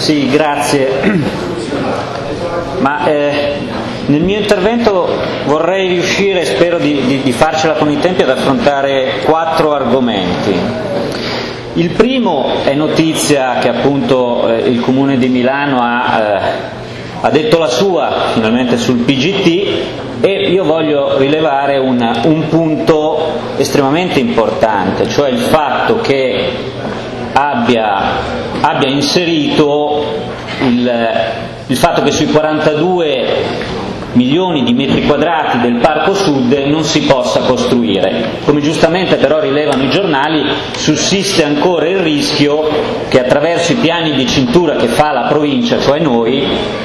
Sì, grazie. Nel mio intervento vorrei riuscire, spero di farcela con i tempi, ad affrontare 4 argomenti. Il primo è notizia che appunto il Comune di Milano ha detto la sua finalmente sul PGT, e io voglio rilevare un punto estremamente importante, cioè il fatto che abbia inserito il fatto che sui 42 milioni di metri quadrati del Parco Sud non si possa costruire. Come giustamente però rilevano i giornali, sussiste ancora il rischio che attraverso i piani di cintura che fa la provincia, cioè noi,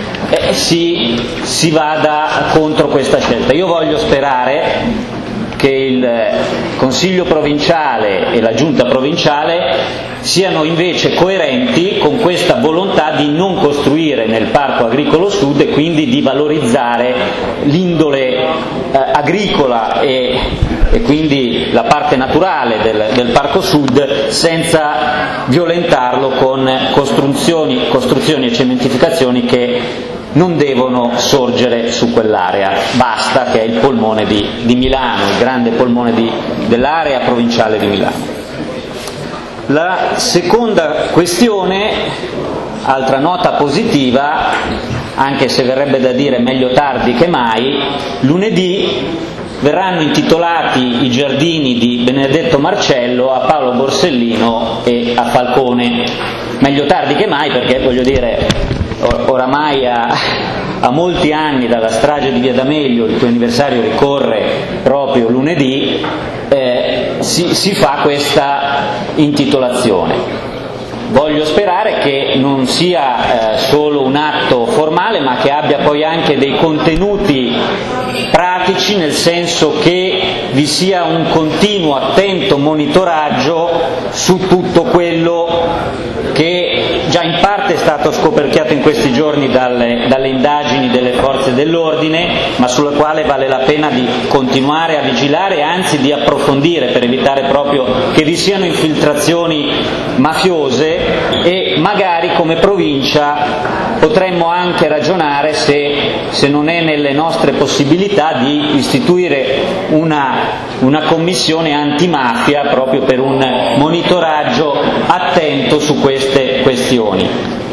si vada contro questa scelta. Io voglio sperare che il Consiglio provinciale e la Giunta provinciale siano invece coerenti con questa volontà di non costruire nel Parco Agricolo Sud e quindi di valorizzare l'indole agricola e quindi la parte naturale del Parco Sud, senza violentarlo con costruzioni e cementificazioni che non devono sorgere su quell'area vasta che è il polmone di Milano, il grande polmone dell'area provinciale di Milano. La seconda questione, altra nota positiva, anche se verrebbe da dire meglio tardi che mai, lunedì verranno intitolati i giardini di Benedetto Marcello a Paolo Borsellino e a Falcone. Meglio tardi che mai, perché voglio dire, oramai a molti anni dalla strage di Via D'Amelio, il cui anniversario ricorre proprio lunedì, si fa questa intitolazione. Voglio sperare che non sia solo un atto formale, ma che abbia poi anche dei contenuti pratici, nel senso che vi sia un continuo attento monitoraggio su tutto quello che già in parte è stato scoperchiato in questi giorni dalle indagini delle forze dell'ordine, ma sulla quale vale la pena di continuare a vigilare, anzi di approfondire, per evitare proprio che vi siano infiltrazioni mafiose, e magari come provincia potremmo anche ragionare se non è nelle nostre possibilità di istituire una commissione antimafia proprio per un monitoraggio attento su queste questioni.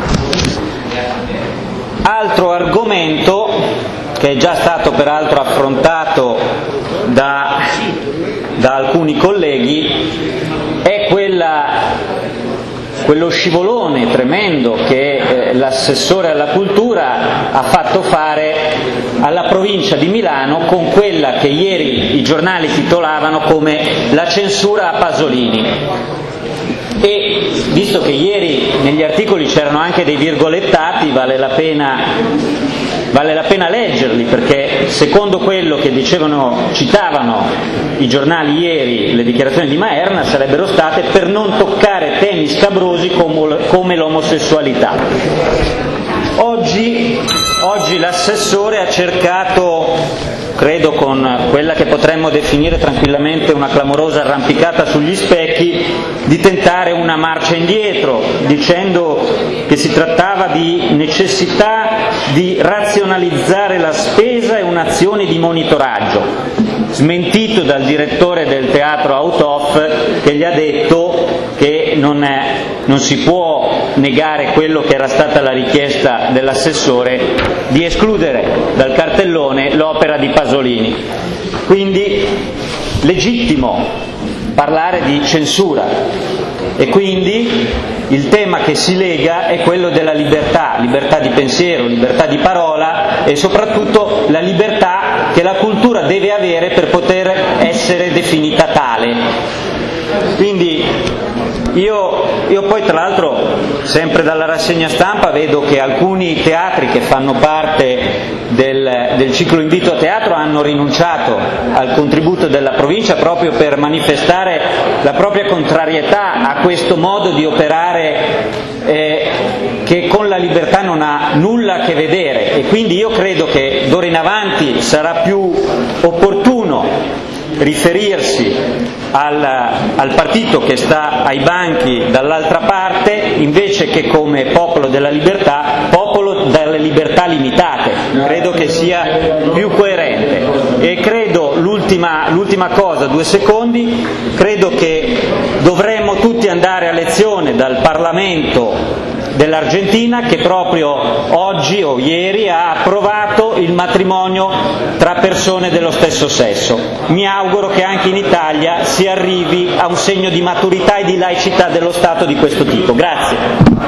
Altro argomento che è già stato peraltro affrontato da alcuni colleghi è quello scivolone tremendo che l'assessore alla cultura ha fatto fare alla provincia di Milano con quella che ieri i giornali titolavano come la censura a Pasolini. E visto che ieri negli articoli c'erano anche dei virgolettati, vale la pena leggerli, perché secondo quello che citavano i giornali ieri, le dichiarazioni di Maerna sarebbero state per non toccare temi scabrosi come l'omosessualità. Oggi l'assessore ha cercato, credo con quella che potremmo definire tranquillamente una clamorosa arrampicata sugli specchi, di tentare una marcia indietro, dicendo che si trattava di necessità di razionalizzare la spesa e un'azione di monitoraggio, smentito dal direttore del teatro Autof, che gli ha detto che non si può negare quello che era stata la richiesta dell'assessore di escludere dal cartellone l'opera di Pasolini. Quindi legittimo parlare di censura, e quindi il tema che si lega è quello della libertà di pensiero, libertà di parola, e soprattutto la libertà che la cultura deve avere per poter essere definita tale. Quindi io poi, tra l'altro, sempre dalla rassegna stampa vedo che alcuni teatri che fanno parte del ciclo Invito a Teatro hanno rinunciato al contributo della provincia proprio per manifestare la propria contrarietà a questo modo di operare che con la libertà non ha nulla a che vedere. E quindi io credo che d'ora in avanti sarà più opportuno riferirsi al partito che sta ai banchi dall'altra parte, invece che come popolo della libertà, popolo dalle libertà limitate. Credo che sia più coerente. E credo, l'ultima cosa, 2 secondi, credo che dovremmo tutti andare a lezione dal Parlamento dell'Argentina, che proprio oggi o ieri ha approvato il matrimonio tra persone dello stesso sesso. Mi auguro che anche in Italia si arrivi a un segno di maturità e di laicità dello Stato di questo tipo. Grazie.